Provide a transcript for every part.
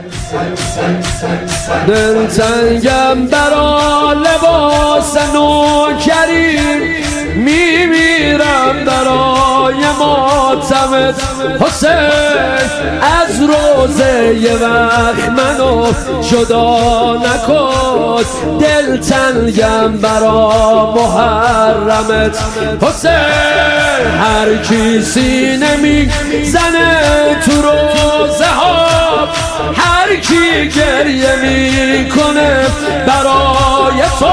دلتنگم برا لباس نوکری، میمیرم برای ماتمت حسین. از روزه یه وقت منو جدا نکن، دلتنگم برا محرمت حسین. هر کی سینه میزنه تو روزه ها، هر کی گریه میکنه برای تو،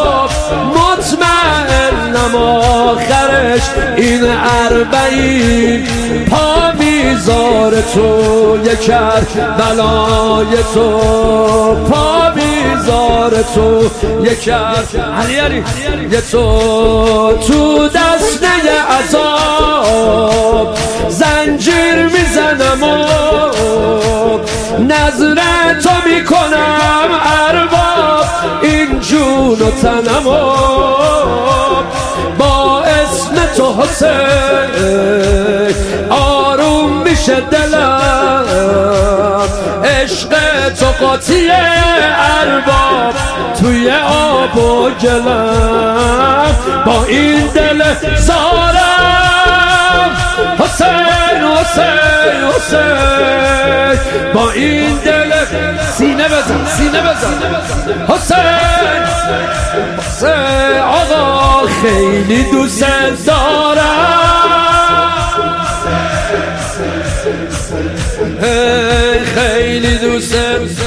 مطمئنم آخرش این اربعین پا میذاره تو یه کربلای تو، پا میذاره تو یه کربلای تو دسته عذاب زنجیر میزنم و نظر تو میکنم ارباب، این جون و تنم با اسم تو حسین آروم میشه دلم. عشق تو قاطی ارباب توی آب و گلم، با این دل زارم حسین حسین حسین، با این دل سینه بزن سینه بزن حسین حسین. آقا خیلی دوست دارم، خیلی دوست،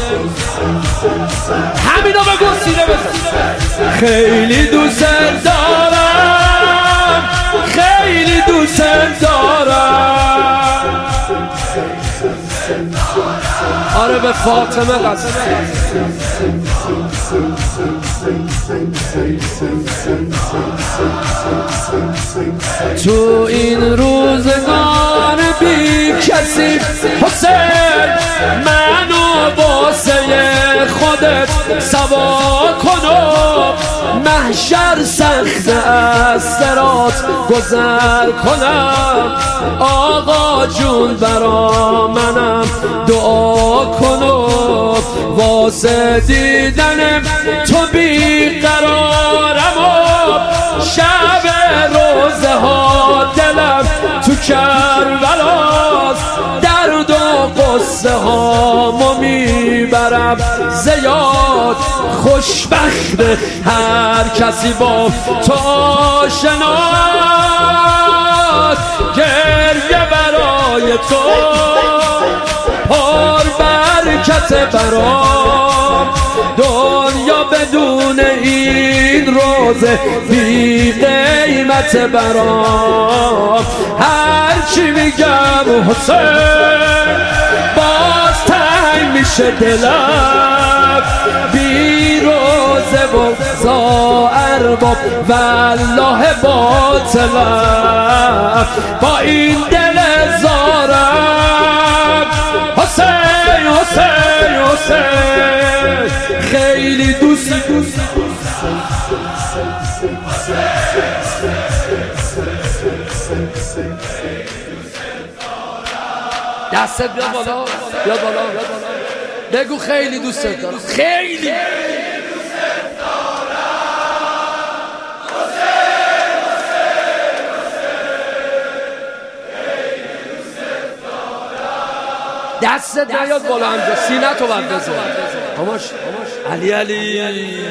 همینا بگو سینه بزن. خیلی دوست دارم، خیلی دوست دارم. آره به فاطمه قسم. تو این روزگار بی کسی حسین، منو واسه خودت سوا کنم، محشر سخت از صراط گذر کنم. آقا جون برا منم دعا کنم، واسه دیدنم تو بیقرارم و شب روزه ها دلم تو کربلاست، درد و قصه ها ما میبرم زیاد. خوشبخت هر کسی با تو آشناست، گریه برای تو پر برکت برام، دنیا بدون این روزه بی قیمت برام. هرچی میگم حسین باز تنگ میشه دلم، بی روزه و زا ارباب والله باطلم، با این دل زارم حسین حسین حسین. خیلی دوست دستت بیاد بالا، بیاد بالا، بگو خیلی دوست دارم، خیلی دستت نیاد بالا همجا، سینه تو باید بزن. هماش علی علی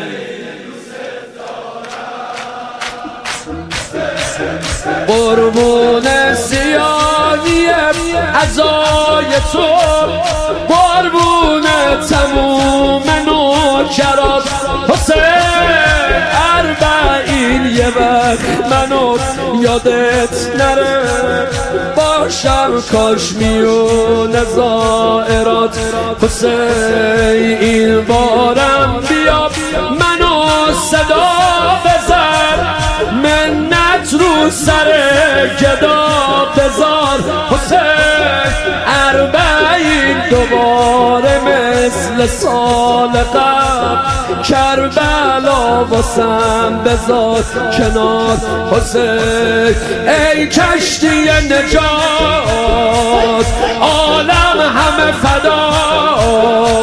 قربون سیاهی عزای تو، قربون تموم نوکرات حسین. اربعین یه وقت منو یادت نره، باشم کاش میونه زائرات حسین. این بارم بیا منو صدا بزن، منت رو سر گدا بزار حسین. اربعین دوباره مثل سال قبل، کربلا واسم بزار کنار حسین. ای کشتی نجات عالم همه فدا،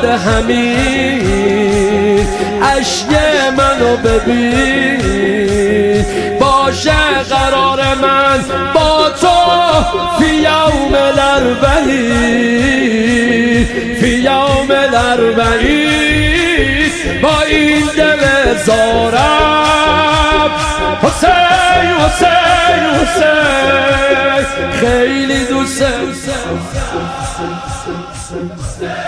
شده همین اشک منو ببین باشه قرار من با تو فی یوم الاربعین فی یوم الاربعین با این دل زارم حسین حسین حسین خیلی دوست